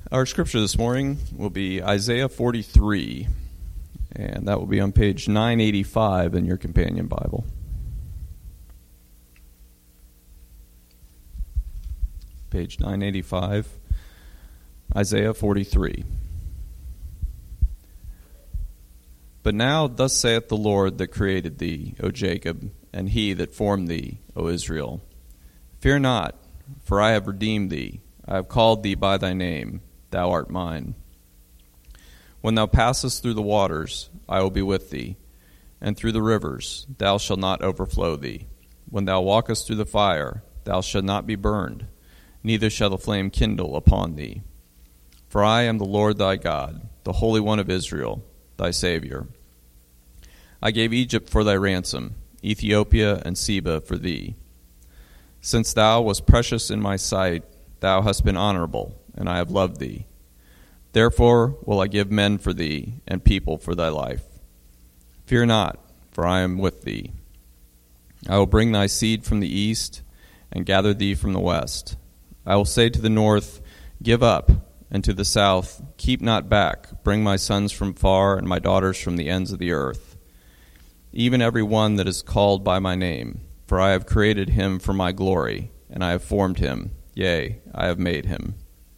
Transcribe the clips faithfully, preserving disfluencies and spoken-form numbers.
Our scripture this morning will be Isaiah forty-three, and that will be on page nine eighty-five in your companion Bible. Page nine eighty-five, Isaiah forty-three. But now thus saith the Lord that created thee, O Jacob, and he that formed thee, O Israel. Fear not, for I have redeemed thee. I have called thee by thy name. Thou art mine. When thou passest through the waters, I will be with thee, and through the rivers, thou shalt not overflow thee. When thou walkest through the fire, thou shalt not be burned, neither shall the flame kindle upon thee. For I am the Lord thy God, the Holy One of Israel, thy Savior. I gave Egypt for thy ransom, Ethiopia and Seba for thee. Since thou wast precious in my sight, thou hast been honorable, and I have loved thee. Therefore will I give men for thee, and people for thy life. Fear not, for I am with thee. I will bring thy seed from the east, and gather thee from the west. I will say to the north, Give up, and to the south, Keep not back. Bring my sons from far, and my daughters from the ends of the earth. Even every one that is called by my name, for I have created him for my glory, and I have formed him, yea, I have made him.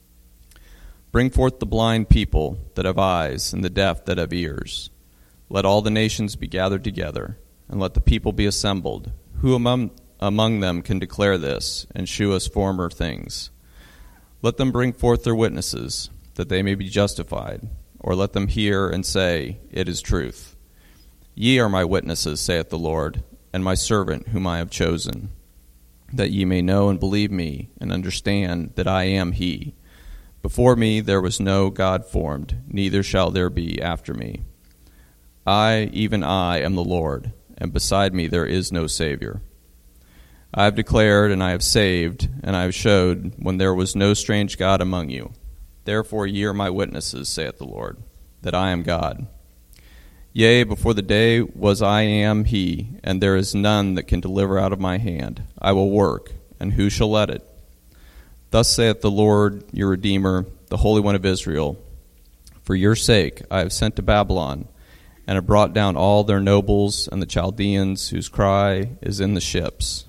Bring forth the blind people that have eyes, and the deaf that have ears. Let all the nations be gathered together, and let the people be assembled. Who among, among them can declare this, and shew us former things? Let them bring forth their witnesses, that they may be justified, or let them hear and say, It is truth. Ye are my witnesses, saith the Lord, and my servant whom I have chosen, that ye may know and believe me, and understand that I am he. Before me there was no God formed, neither shall there be after me. I, even I, am the Lord, and beside me there is no Savior. I have declared, and I have saved, and I have showed, when there was no strange God among you. Therefore ye are my witnesses, saith the Lord, that I am God. Yea, before the day was I am he, and there is none that can deliver out of my hand. I will work, and who shall let it? Thus saith the Lord your Redeemer, the Holy One of Israel, For your sake I have sent to Babylon, and have brought down all their nobles and the Chaldeans, whose cry is in the ships.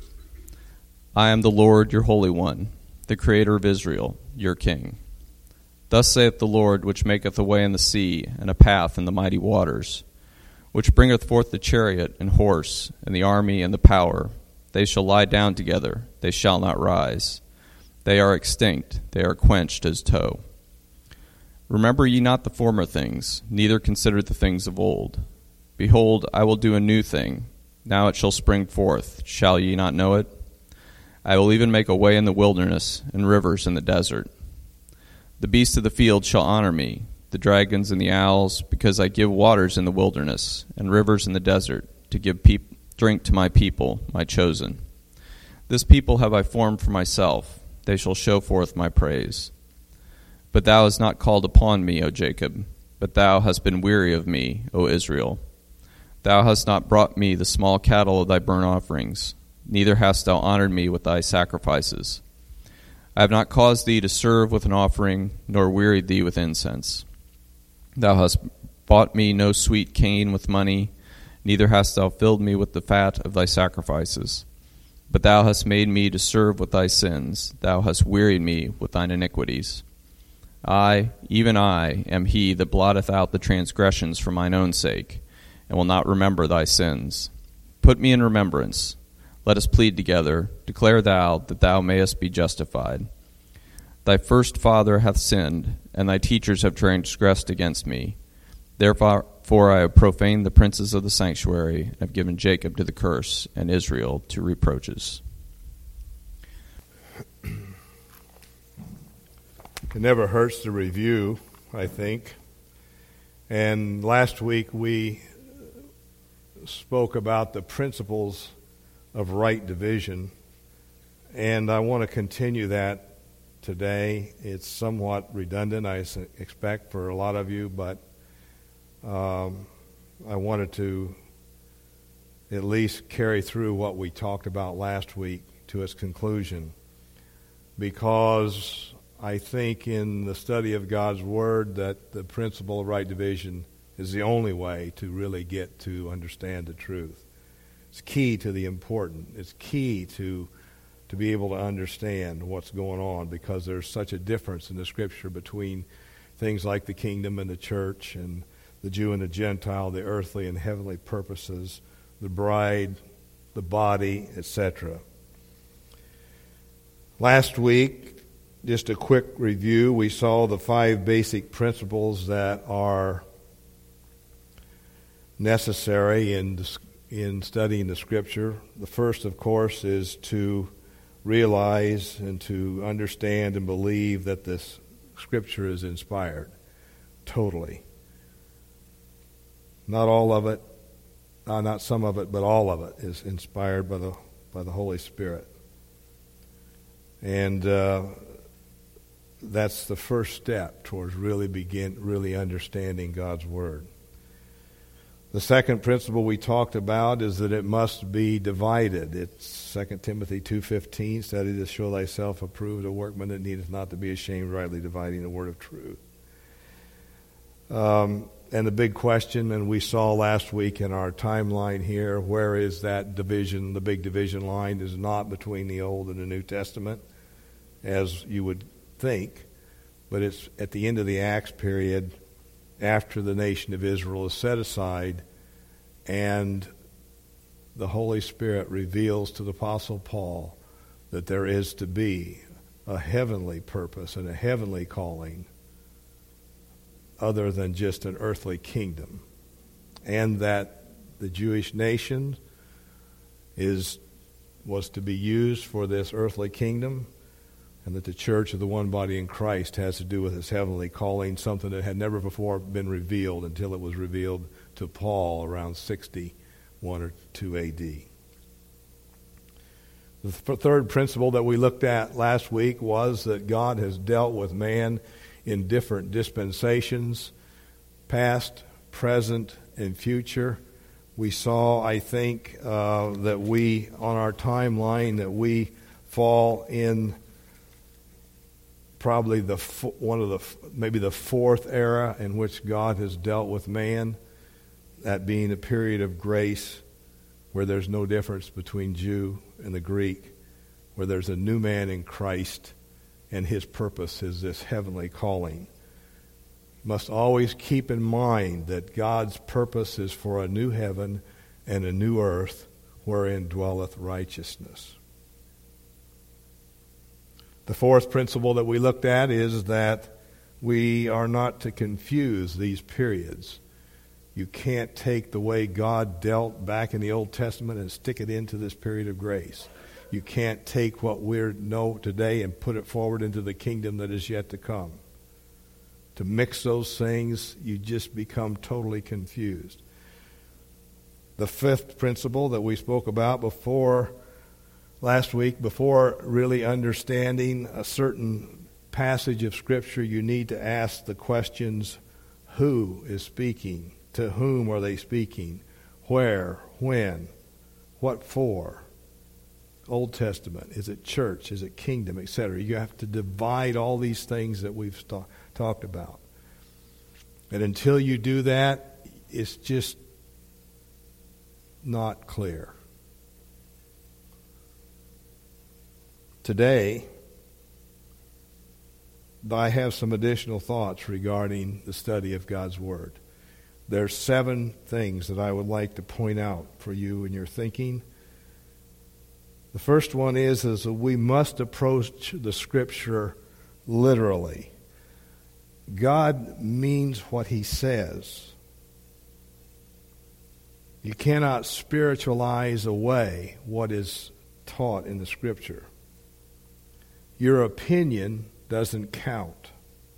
I am the Lord your Holy One, the Creator of Israel, your King. Thus saith the Lord, which maketh a way in the sea, and a path in the mighty waters, which bringeth forth the chariot and horse, and the army and the power. They shall lie down together, they shall not rise. They are extinct, they are quenched as tow. Remember ye not the former things, neither consider the things of old. Behold, I will do a new thing. Now it shall spring forth. Shall ye not know it? I will even make a way in the wilderness, and rivers in the desert. The beasts of the field shall honor me, the dragons and the owls, because I give waters in the wilderness, and rivers in the desert, to give peop- drink to my people, my chosen. This people have I formed for myself. They shall show forth my praise. But thou hast not called upon me, O Jacob, but thou hast been weary of me, O Israel. Thou hast not brought me the small cattle of thy burnt offerings, neither hast thou honored me with thy sacrifices. I have not caused thee to serve with an offering, nor wearied thee with incense. Thou hast bought me no sweet cane with money, neither hast thou filled me with the fat of thy sacrifices. But thou hast made me to serve with thy sins, thou hast wearied me with thine iniquities. I, even I, am he that blotteth out the transgressions for mine own sake, and will not remember thy sins. Put me in remembrance. Let us plead together. Declare thou, that thou mayest be justified. Thy first father hath sinned, and thy teachers have transgressed against me. Therefore for I have profaned the princes of the sanctuary, and have given Jacob to the curse, and Israel to reproaches. It never hurts to review, I think. And last week we spoke about the principles of right division, and I want to continue that today. It's somewhat redundant, I expect, for a lot of you, but um, I wanted to at least carry through what we talked about last week to its conclusion, because I think in the study of God's Word that the principle of right division is the only way to really get to understand the truth. It's key to the important. It's key to to be able to understand what's going on, because there's such a difference in the Scripture between things like the kingdom and the church, and the Jew and the Gentile, the earthly and heavenly purposes, the bride, the body, et cetera. Last week, just a quick review, we saw the five basic principles that are necessary in in studying the Scripture. The first, of course, is to realize and to understand and believe that this Scripture is inspired totally. Not all of it, uh, not some of it, but all of it is inspired by the by the Holy Spirit. And uh, that's the first step towards really begin really understanding God's Word. The second principle we talked about is that it must be divided. It's Second Timothy two fifteen, study to show thyself approved, a workman that needeth not to be ashamed, rightly dividing the word of truth. Um, and the big question, and we saw last week in our timeline here, where is that division? The big division line is not between the Old and the New Testament, as you would think, but it's at the end of the Acts period, after the nation of Israel is set aside, and the Holy Spirit reveals to the Apostle Paul that there is to be a heavenly purpose and a heavenly calling other than just an earthly kingdom, and that the Jewish nation is was to be used for this earthly kingdom, and that the church of the one body in Christ has to do with his heavenly calling, something that had never before been revealed until it was revealed to Paul around sixty-one or two A D. The third principle that we looked at last week was that God has dealt with man in different dispensations, past, present, and future. We saw, I think, uh, that we, on our timeline, that we fall in probably the one of the maybe the fourth era in which God has dealt with man, that being a period of grace where there's no difference between Jew and the Greek, where there's a new man in Christ, and his purpose is this heavenly calling. You must always keep in mind that God's purpose is for a new heaven and a new earth wherein dwelleth righteousness. The fourth principle that we looked at is that we are not to confuse these periods. You can't take the way God dealt back in the Old Testament and stick it into this period of grace. You can't take what we know today and put it forward into the kingdom that is yet to come. To mix those things, you just become totally confused. The fifth principle that we spoke about before last week, before really understanding a certain passage of Scripture, you need to ask the questions: who is speaking? To whom are they speaking? Where? When? What for? Old Testament? Is it church? Is it kingdom? et cetera. You have to divide all these things that we've st- talked about. And until you do that, it's just not clear. Today, I have some additional thoughts regarding the study of God's Word. There's seven things that I would like to point out for you in your thinking. The first one is, is that we must approach the Scripture literally. God means what He says. You cannot spiritualize away what is taught in the Scripture. Your opinion doesn't count.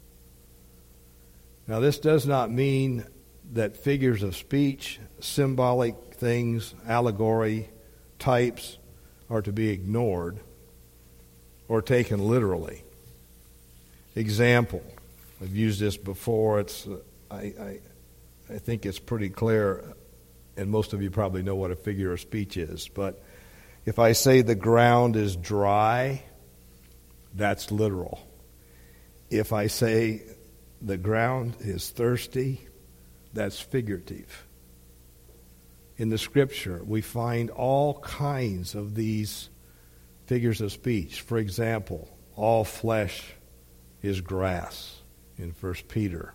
Now, this does not mean that figures of speech, symbolic things, allegory, types are to be ignored or taken literally. Example, I've used this before. It's I, I, I think it's pretty clear, and most of you probably know what a figure of speech is. But if I say the ground is dry, that's literal. If I say the ground is thirsty, that's figurative. In the Scripture, we find all kinds of these figures of speech. For example, all flesh is grass in First Peter.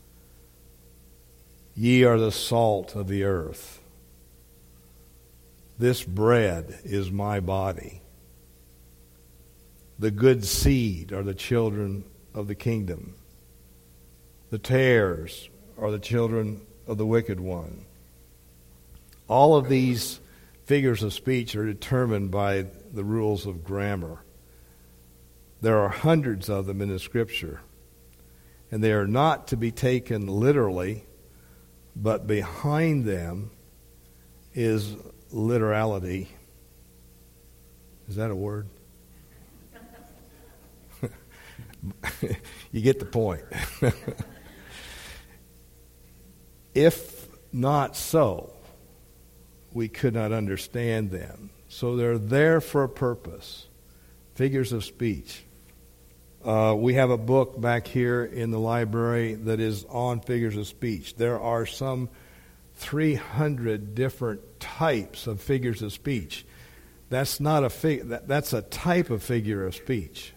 Ye are the salt of the earth. This bread is my body. The good seed are the children of the kingdom. The tares are the children of the wicked one. All of these figures of speech are determined by the rules of grammar. There are hundreds of them in the Scripture, and they are not to be taken literally, but behind them is literality. Is that a word? You get the point. If not so, we could not understand them. So they're there for a purpose. Figures of speech. Uh, we have a book back here in the library that is on figures of speech. There are some three hundred different types of figures of speech. That's not a fig- that, that's a type of figure of speech.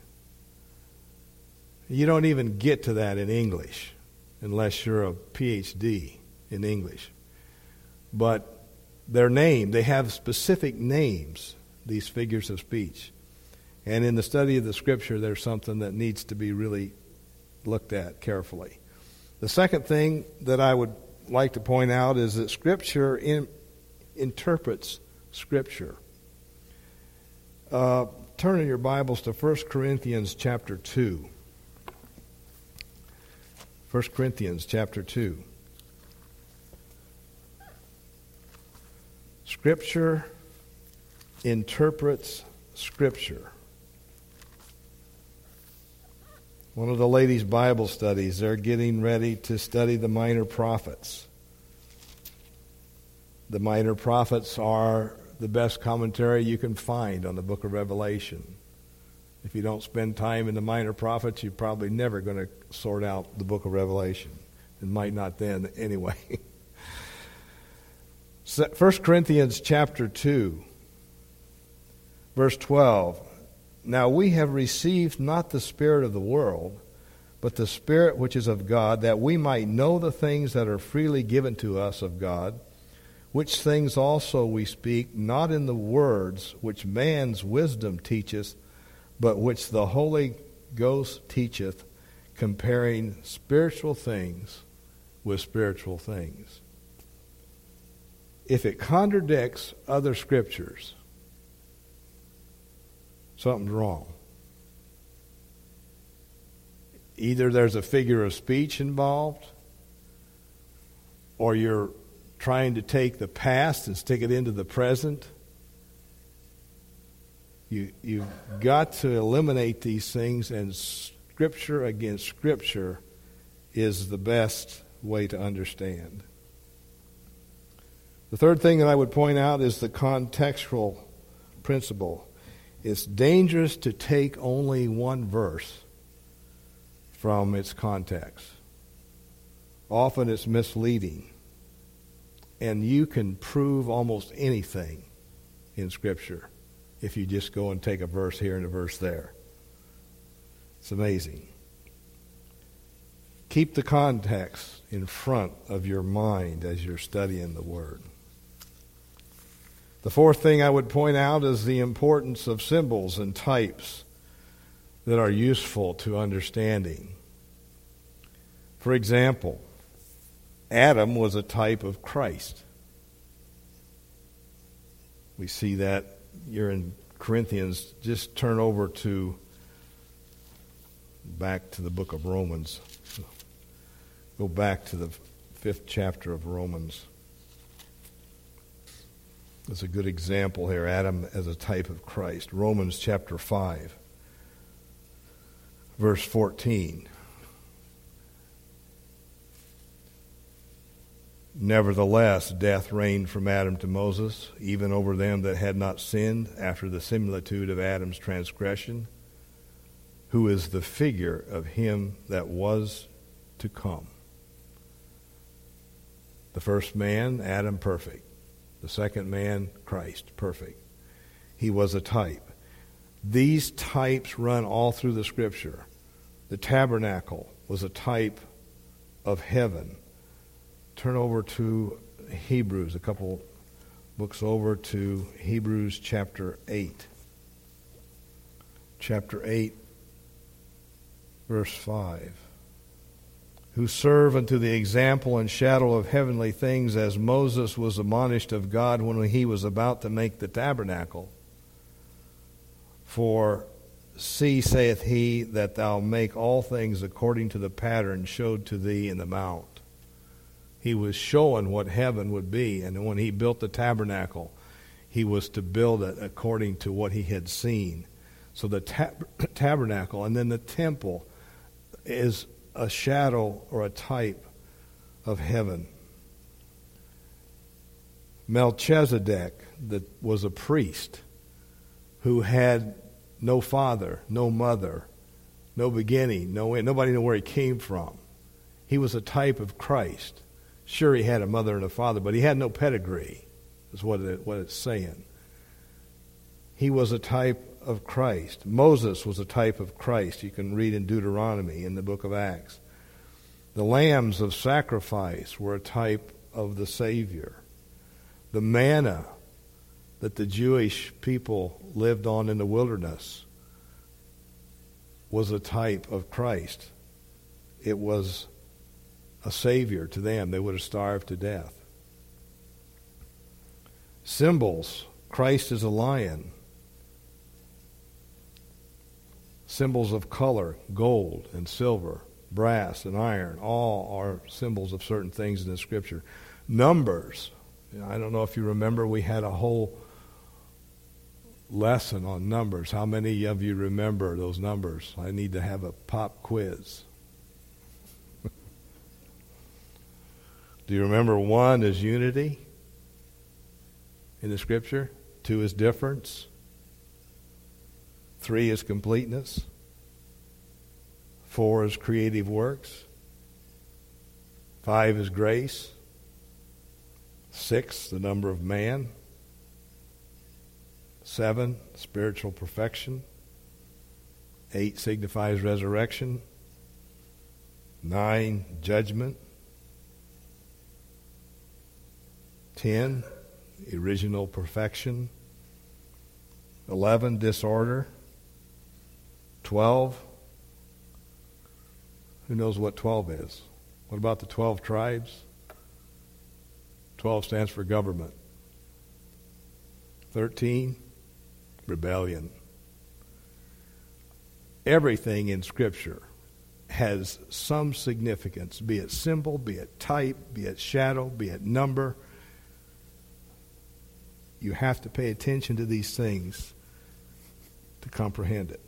You don't even get to that in English unless you're a P H D in English. But their name, they have specific names, these figures of speech. And in the study of the Scripture, there's something that needs to be really looked at carefully. The second thing that I would like to point out is that Scripture in, interprets Scripture. Uh, turn in your Bibles to First Corinthians chapter two. First Corinthians chapter two. Scripture interprets Scripture. One of the ladies' Bible studies, they're getting ready to study the minor prophets. The minor prophets are the best commentary you can find on the book of Revelation. If you don't spend time in the minor prophets, you're probably never going to sort out the book of Revelation. It might not then anyway. First Corinthians chapter two, verse twelve. Now we have received not the spirit of the world, but the Spirit which is of God, that we might know the things that are freely given to us of God, which things also we speak, not in the words which man's wisdom teacheth, but which the Holy Ghost teacheth, comparing spiritual things with spiritual things. If it contradicts other scriptures, something's wrong. Either there's a figure of speech involved, or you're trying to take the past and stick it into the present. You, you've got to eliminate these things, and Scripture against Scripture is the best way to understand. The third thing that I would point out is the contextual principle. It's dangerous to take only one verse from its context. Often it's misleading. And you can prove almost anything in Scripture if you just go and take a verse here and a verse there. It's amazing. Keep the context in front of your mind as you're studying the Word. The fourth thing I would point out is the importance of symbols and types that are useful to understanding. For example, Adam was a type of Christ. We see that you're in Corinthians. Just turn over to back to the book of Romans. Go back to the fifth chapter of Romans. That's a good example here, Adam as a type of Christ. Romans chapter five, verse fourteen. Nevertheless, death reigned from Adam to Moses, even over them that had not sinned, after the similitude of Adam's transgression, who is the figure of him that was to come. The first man, Adam, perfect. The second man, Christ, perfect. He was a type. These types run all through the Scripture. The tabernacle was a type of heaven. Turn over to Hebrews, a couple books over to Hebrews chapter eight. Chapter eight, verse five. Who serve unto the example and shadow of heavenly things, as Moses was admonished of God when he was about to make the tabernacle. For see, saith he, that thou make all things according to the pattern showed to thee in the mount. He was showing what heaven would be, and when he built the tabernacle, he was to build it according to what he had seen. So the tab- tabernacle and then the temple is a shadow or a type of heaven. Melchizedek, that was a priest who had no father, no mother, no beginning, no end. Nobody knew where he came from. He was a type of Christ. Sure, he had a mother and a father, but he had no pedigree, is what, it, what it's saying. He was a type of Christ. Moses was a type of Christ. You can read in Deuteronomy, in the book of Acts. The lambs of sacrifice were a type of the Savior. The manna that the Jewish people lived on in the wilderness was a type of Christ. It was a Savior to them. They would have starved to death. Symbols. Christ is a lion. Symbols of color, gold and silver, brass and iron, all are symbols of certain things in the Scripture. Numbers. I don't know if you remember, we had a whole lesson on numbers. How many of you remember those numbers? I need to have a pop quiz. Do you remember one is unity in the Scripture? Two is difference. Three is completeness. Four is creative works. Five is grace. Six, the number of man. Seven, spiritual perfection. Eight signifies resurrection. Nine, judgment. Ten, original perfection. Eleven, disorder. Twelve, who knows what twelve is? What about the twelve tribes? Twelve stands for government. Thirteen, rebellion. Everything in Scripture has some significance, be it symbol, be it type, be it shadow, be it number. You have to pay attention to these things to comprehend it.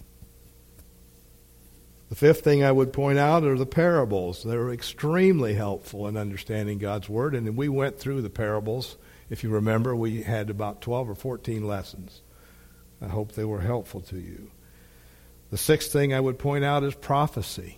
The fifth thing I would point out are the parables. They're extremely helpful in understanding God's Word. And we went through the parables. If you remember, we had about twelve or fourteen lessons. I hope they were helpful to you. The sixth thing I would point out is prophecy.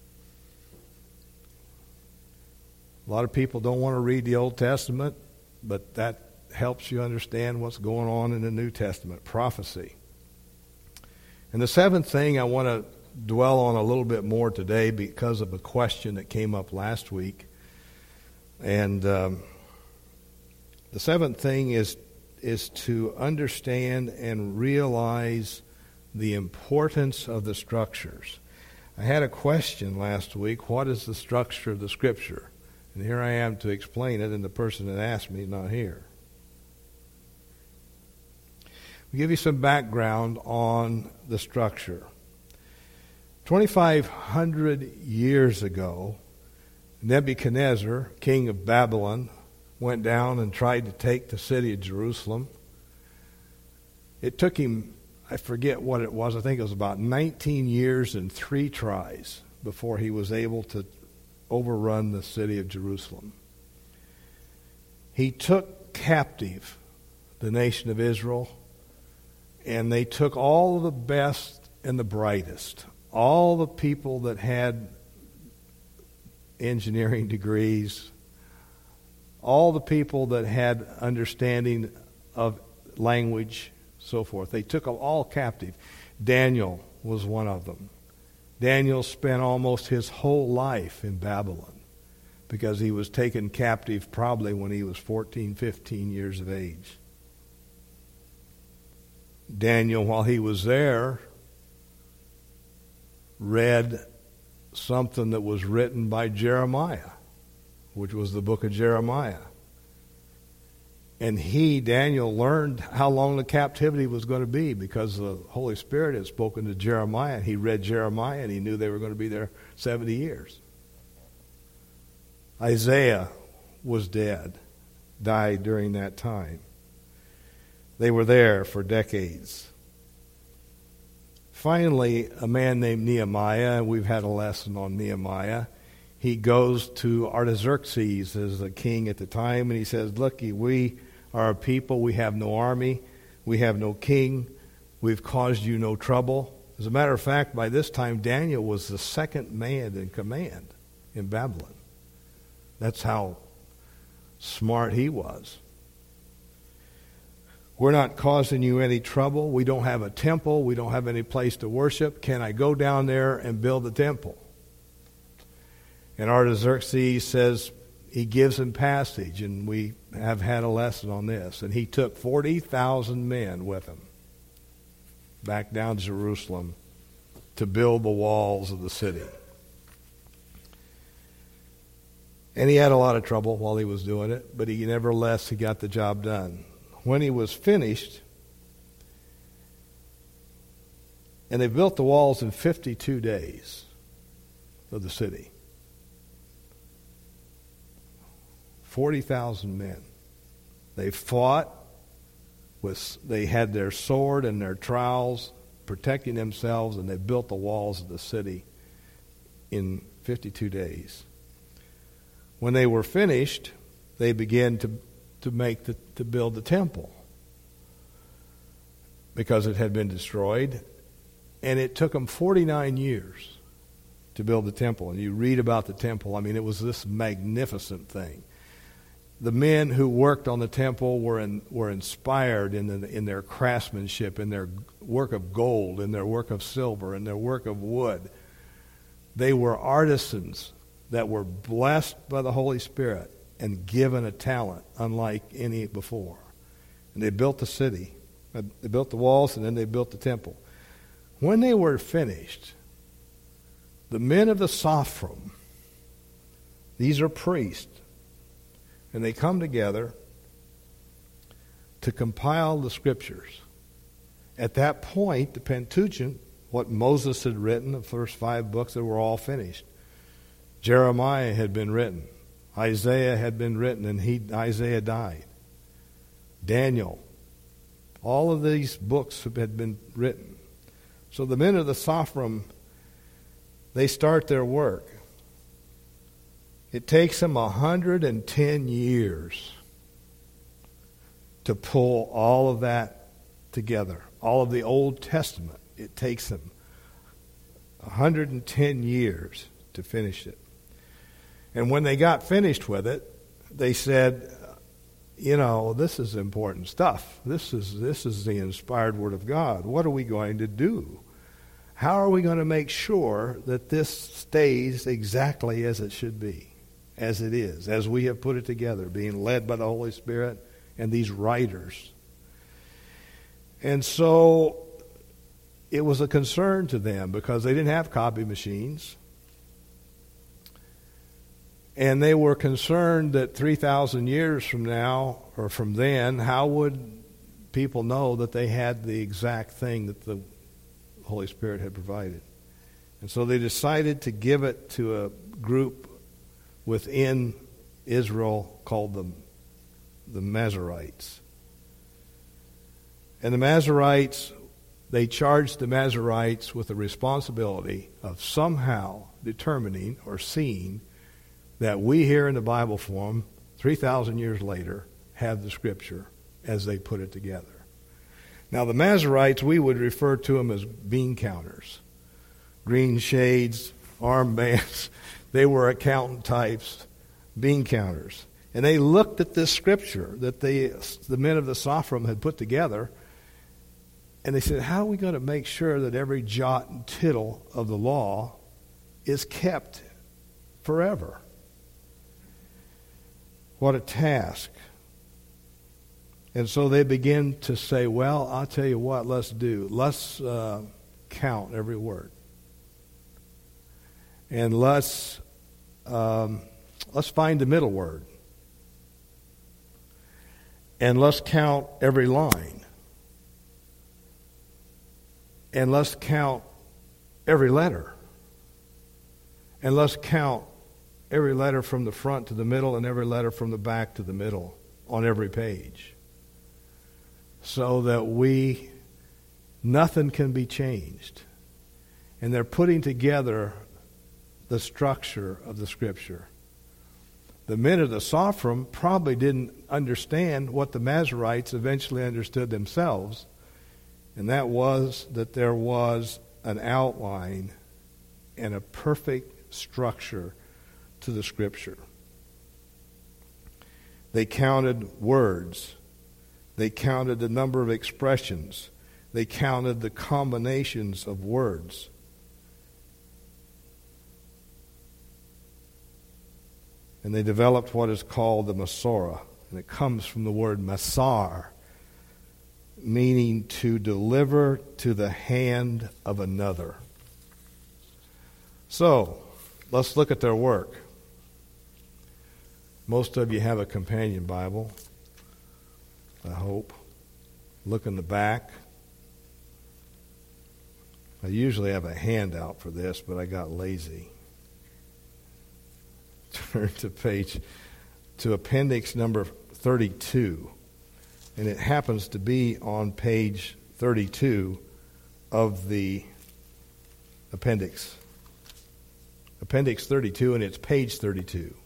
A lot of people don't want to read the Old Testament, but that helps you understand what's going on in the New Testament. Prophecy. And the seventh thing I want to dwell on a little bit more today because of a question that came up last week. And um, the seventh thing is is to understand and realize the importance of the structures. I had a question last week, what is the structure of the Scripture? And here I am to explain it, and the person that asked me is not here. I'll give you some background on the structure. twenty-five hundred years ago, Nebuchadnezzar, king of Babylon, went down and tried to take the city of Jerusalem. It took him, I forget what it was, I think it was about nineteen years and three tries before he was able to overrun the city of Jerusalem. He took captive the nation of Israel, and they took all of the best and the brightest. All the people that had engineering degrees, all the people that had understanding of language, so forth. They took them all captive. Daniel was one of them. Daniel spent almost his whole life in Babylon because he was taken captive probably when he was fourteen, fifteen years of age. Daniel, while he was there, read something that was written by Jeremiah, which was the book of Jeremiah. And he, Daniel, learned how long the captivity was going to be because the Holy Spirit had spoken to Jeremiah. He read Jeremiah and he knew they were going to be there seventy years. Isaiah was dead, died during that time. They were there for decades. Finally, a man named Nehemiah, we've had a lesson on Nehemiah, he goes to Artaxerxes as the king at the time, and he says, look, we are a people, we have no army, we have no king, we've caused you no trouble. As a matter of fact, by this time, Daniel was the second man in command in Babylon. That's how smart he was. We're not causing you any trouble. We don't have a temple. We don't have any place to worship. Can I go down there and build a temple? And Artaxerxes says, he gives him passage, and we have had a lesson on this. And he took forty thousand men with him back down to Jerusalem to build the walls of the city. And he had a lot of trouble while he was doing it, but he nevertheless, he got the job done. When he was finished, and they built the walls in fifty-two days of the city. forty thousand men. They fought, with, they had their sword and their trowels protecting themselves, and they built the walls of the city in fifty-two days. When they were finished, they began to to make the, to build the temple because it had been destroyed, and it took them forty-nine years to build the temple. And you read about the temple. I mean, it was this magnificent thing. The men who worked on the temple were in, were inspired in the, in their craftsmanship, in their work of gold, in their work of silver, in their work of wood. They were artisans that were blessed by the Holy Spirit and given a talent unlike any before. And they built the city. They built the walls, and then they built the temple. When they were finished, the men of the Sophrim, these are priests, and they come together to compile the scriptures. At that point, the Pentateuch, what Moses had written, the first five books, they were all finished. Jeremiah had been written. Isaiah had been written, and he Isaiah died. Daniel. All of these books had been written. So the men of the Sophrim, they start their work. It takes them one hundred ten years to pull all of that together. All of the Old Testament, it takes them one hundred ten years to finish it. And when they got finished with it, they said, you know, this is important stuff. This is this is the inspired Word of God. What are we going to do? How are we going to make sure that this stays exactly as it should be, as it is, as we have put it together, being led by the Holy Spirit and these writers? And so it was a concern to them because they didn't have copy machines. And they were concerned that three thousand years from now, or from then, how would people know that they had the exact thing that the Holy Spirit had provided? And so they decided to give it to a group within Israel called the, the Masoretes. And the Masoretes, they charged the Masoretes with the responsibility of somehow determining or seeing that we here in the Bible form, three thousand years later, have the Scripture as they put it together. Now, the Masoretes, we would refer to them as bean counters. Green shades, armbands. They were accountant types, bean counters. And they looked at this scripture that they, the men of the Sophrim had put together, and they said, how are we going to make sure that every jot and tittle of the law is kept forever? What a task. And so they begin to say, well, I'll tell you what, let's do. Let's uh, count every word. And let's um, let's find the middle word. And let's count every line. And let's count every letter. And let's count every letter from the front to the middle and every letter from the back to the middle on every page. So that we, nothing can be changed. And they're putting together the structure of the Scripture. The men of the Sophrim probably didn't understand what the Masoretes eventually understood themselves, and that was that there was an outline and a perfect structure to the Scripture. They counted words. They counted the number of expressions. They counted the combinations of words. And they developed what is called the Masorah. And it comes from the word masar, meaning to deliver to the hand of another. So, let's look at their work. Most of you have a companion Bible, I hope. Look in the back. I usually have a handout for this, but I got lazy. Turn to page, to appendix number thirty-two. And it happens to be on page thirty-two of the appendix. Appendix thirty-two, and it's page thirty-two.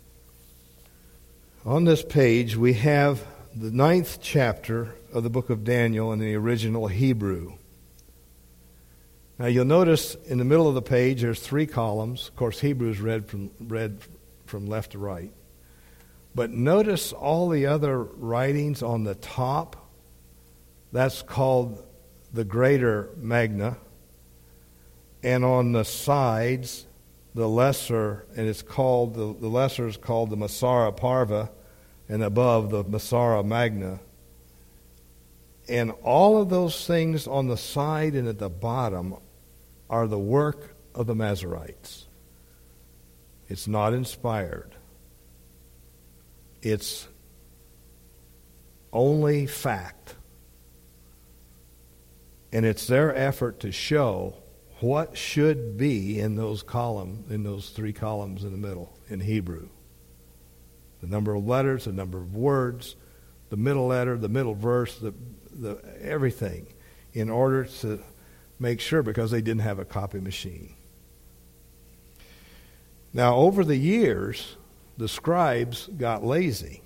On this page, we have the ninth chapter of the book of Daniel in the original Hebrew. Now you'll notice in the middle of the page there's three columns. Of course, Hebrew is read from read from left to right. But notice all the other writings on the top. That's called the Greater Magna. And on the sides, the lesser, and it's called, the, the lesser is called the Masara Parva, and above the Masara Magna. And all of those things on the side and at the bottom are the work of the Masoretes. It's not inspired. It's only fact. And it's their effort to show what should be in those columns, in those three columns in the middle in Hebrew. The number of letters, the number of words, the middle letter, the middle verse, the, the everything, in order to make sure, because they didn't have a copy machine. Now, over the years, the scribes got lazy.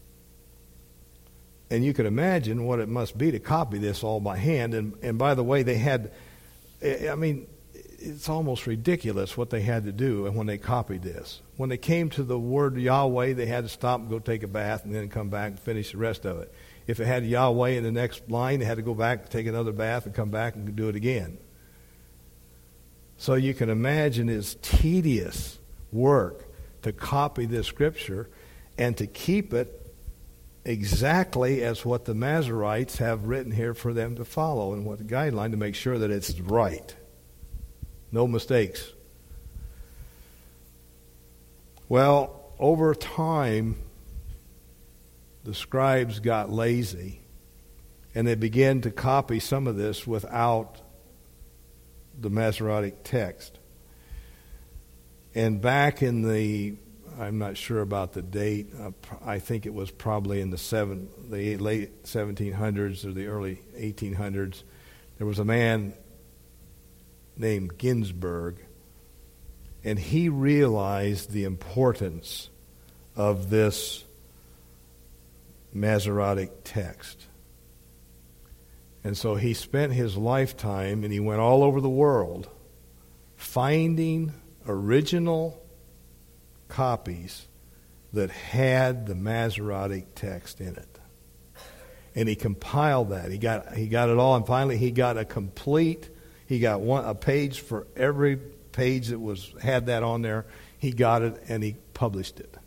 And you can imagine what it must be to copy this all by hand. And, and by the way, they had, I mean, it's almost ridiculous what they had to do when they copied this. When they came to the word Yahweh, they had to stop and go take a bath and then come back and finish the rest of it. If it had Yahweh in the next line, they had to go back, take another bath, and come back and do it again. So you can imagine it's tedious work to copy this scripture and to keep it exactly as what the Masoretes have written here for them to follow, and what the guideline to make sure that it's right. No mistakes. Well, over time, the scribes got lazy, and they began to copy some of this without the Masoretic text. And back in the, I'm not sure about the date, uh, I think it was probably in the seven, the late seventeen hundreds or the early eighteen hundreds, there was a man named Ginsburg, and he realized the importance of this Masoretic text. And so he spent his lifetime, and he went all over the world finding original copies that had the Masoretic text in it. And he compiled that. He got he got it all, and finally he got a complete, he got one a page for every page that was had that on there. He got it and he published it.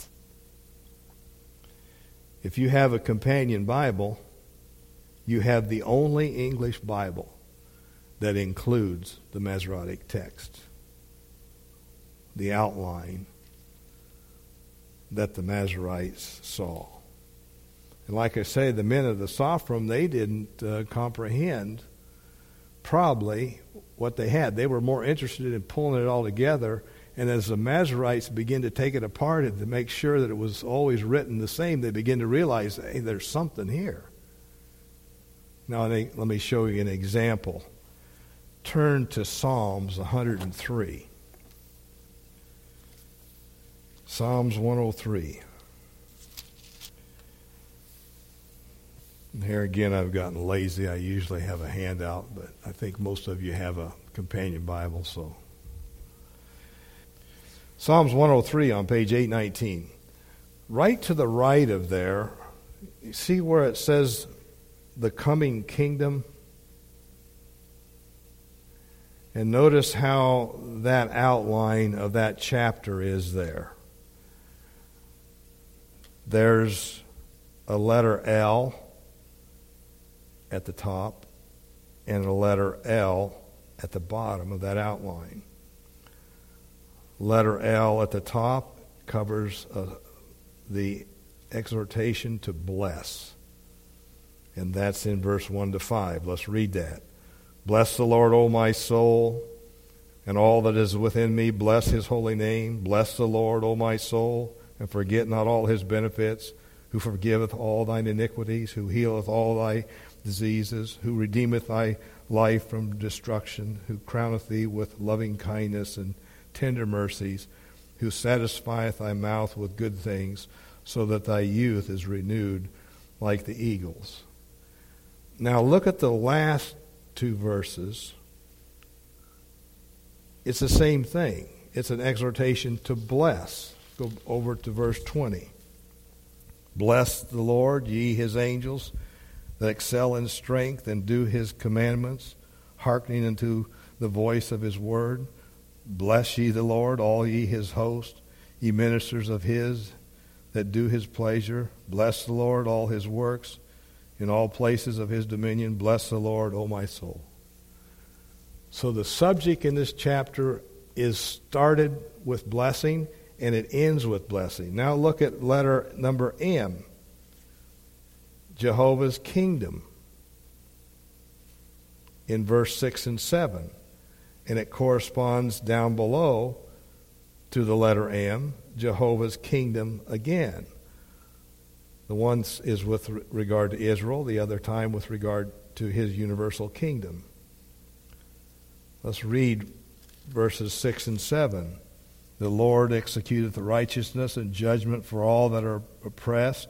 If you have a companion Bible, you have the only English Bible that includes the Masoretic text, the outline that the Masoretes saw. And like I say, the men of the Sophrim, they didn't uh, comprehend probably what they had. They were more interested in pulling it all together. And as the Masoretes begin to take it apart and to make sure that it was always written the same, they begin to realize, hey, there's something here. Now, let me show you an example. Turn to Psalms one hundred three. Psalms one oh three. And here again, I've gotten lazy. I usually have a handout, but I think most of you have a companion Bible, so. Psalms one oh three on page eight nineteen. Right to the right of there, you see where it says the coming kingdom? And notice how that outline of that chapter is there. There's a letter L at the top and a letter L at the bottom of that outline. Letter L at the top covers uh, the exhortation to bless. And that's in verse one to five. Let's read that. Bless the Lord, O my soul, and all that is within me. Bless his holy name. Bless the Lord, O my soul, and forget not all his benefits, who forgiveth all thine iniquities, who healeth all thy diseases, who redeemeth thy life from destruction, who crowneth thee with loving kindness and tender mercies, who satisfieth thy mouth with good things, so that thy youth is renewed like the eagles. Now look at the last two verses. It's the same thing. It's an exhortation to bless. Go over to verse twenty. Bless the Lord, ye his angels, that excel in strength and do his commandments, hearkening unto the voice of his word. Bless ye the Lord, all ye his host, ye ministers of his that do his pleasure. Bless the Lord, all his works, in all places of his dominion. Bless the Lord, O my soul. So the subject in this chapter is started with blessing, and it ends with blessing. Now look at letter number M. Jehovah's kingdom. In verse six and seven. And it corresponds down below to the letter M, Jehovah's kingdom again. The one is with regard to Israel, the other time with regard to his universal kingdom. Let's read verses six and seven. The Lord executeth righteousness and judgment for all that are oppressed.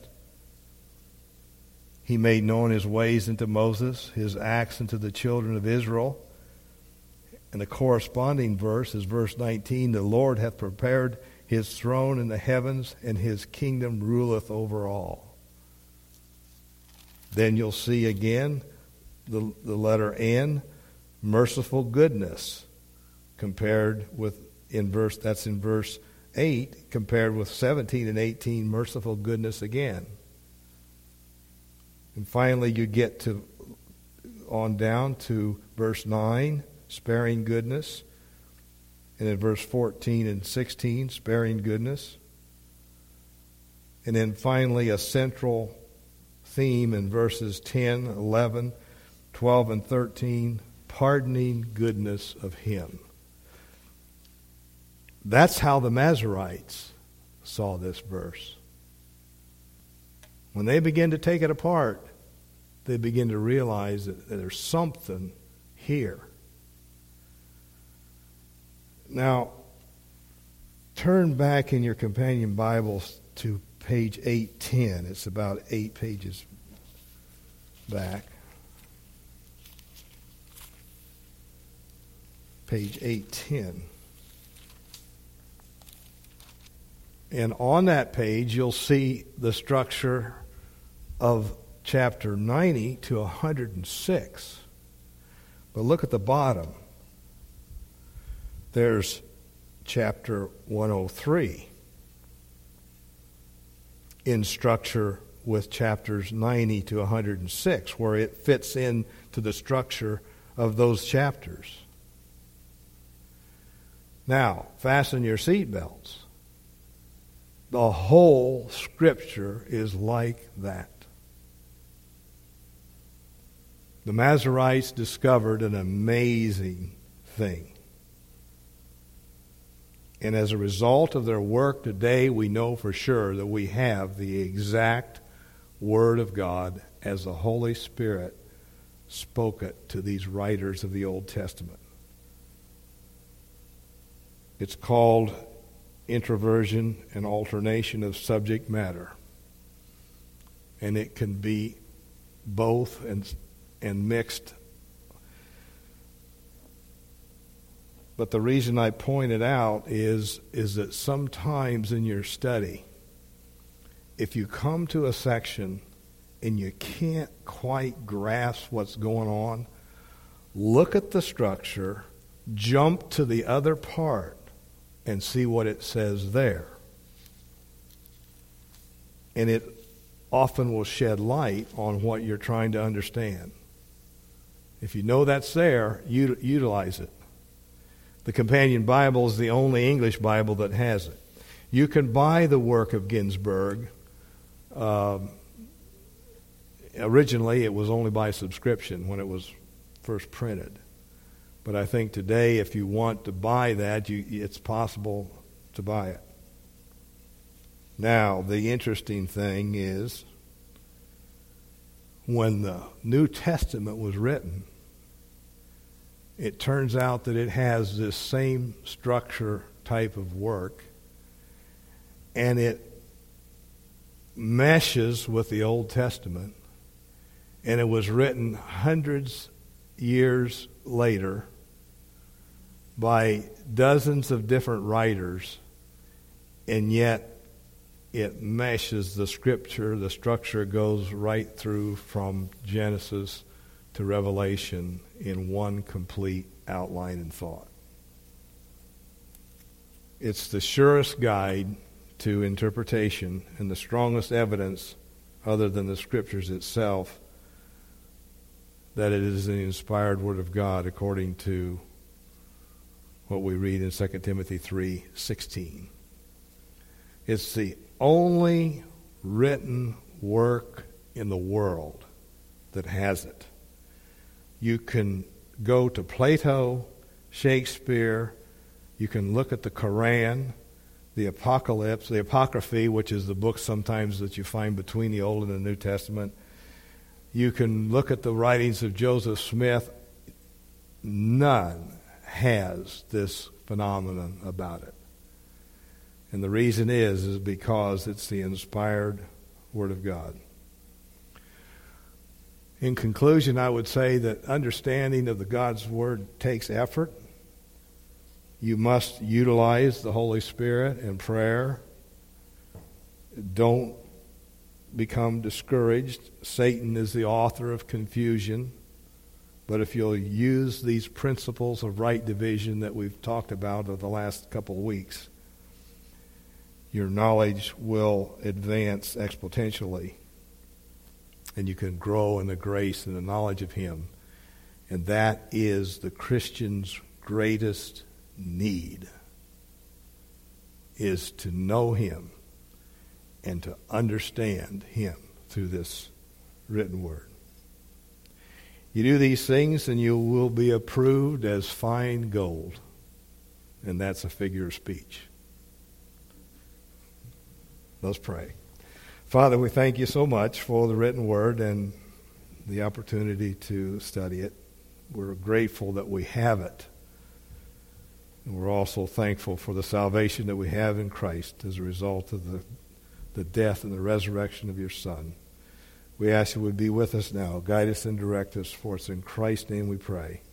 He made known his ways unto Moses, his acts unto the children of Israel. And the corresponding verse is verse nineteen. The Lord hath prepared his throne in the heavens, and his kingdom ruleth over all. Then you'll see again the, the letter N, merciful goodness, compared with, in verse, that's in verse eight, compared with seventeen and eighteen, merciful goodness again. And finally you get to on down to verse nine, sparing goodness. And in verse fourteen and sixteen, sparing goodness. And then finally a central theme in verses ten, eleven, twelve, and thirteen, pardoning goodness of him. That's how the Masoretes saw this verse. When they begin to take it apart, they begin to realize that there's something here. Now, turn back in your companion Bibles to page eight ten. It's about eight pages back. page eight ten. And on that page, you'll see the structure of chapter ninety to one hundred six. But look at the bottom. There's chapter one oh three in structure with chapters ninety to one hundred six, where it fits into the structure of those chapters. Now, fasten your seatbelts. The whole Scripture is like that. The Masoretes discovered an amazing thing. And as a result of their work today, we know for sure that we have the exact Word of God as the Holy Spirit spoke it to these writers of the Old Testament. It's called introversion and alternation of subject matter. And it can be both and, and mixed. But the reason I point it out is, is that sometimes in your study, if you come to a section and you can't quite grasp what's going on, look at the structure, jump to the other part, and see what it says there. And it often will shed light on what you're trying to understand. If you know that's there, u- utilize it. The Companion Bible is the only English Bible that has it. You can buy the work of Ginsburg. Um, originally, it was only by subscription when it was first printed. But I think today, if you want to buy that, you, it's possible to buy it. Now, the interesting thing is, when the New Testament was written, it turns out that it has this same structure type of work, and it meshes with the Old Testament, and it was written hundreds years later by dozens of different writers, and yet it meshes the Scripture. The structure goes right through from Genesis to Revelation in one complete outline and thought. It's the surest guide to interpretation and the strongest evidence, other than the Scriptures itself, that it is the inspired Word of God, according to what we read in Second Timothy three sixteen. It's the only written work in the world that has it. You can go to Plato, Shakespeare, you can look at the Quran, the Apocalypse, the Apocryphy, which is the book sometimes that you find between the Old and the New Testament. You can look at the writings of Joseph Smith. None has this phenomenon about it. And the reason is, is because it's the inspired Word of God. In conclusion, I would say that understanding of the God's Word takes effort. You must utilize the Holy Spirit in prayer. Don't become discouraged. Satan is the author of confusion. But if you'll use these principles of right division that we've talked about over the last couple of weeks, your knowledge will advance exponentially, and you can grow in the grace and the knowledge of Him. And that is the Christian's greatest need, is to know Him and to understand Him through this written Word. You do these things and you will be approved as fine gold. And that's a figure of speech. Let's pray. Father, we thank you so much for the written Word and the opportunity to study it. We're grateful that we have it. And we're also thankful for the salvation that we have in Christ as a result of the, the death and the resurrection of your Son. We ask you would be with us now. Guide us and direct us, for it's in Christ's name we pray.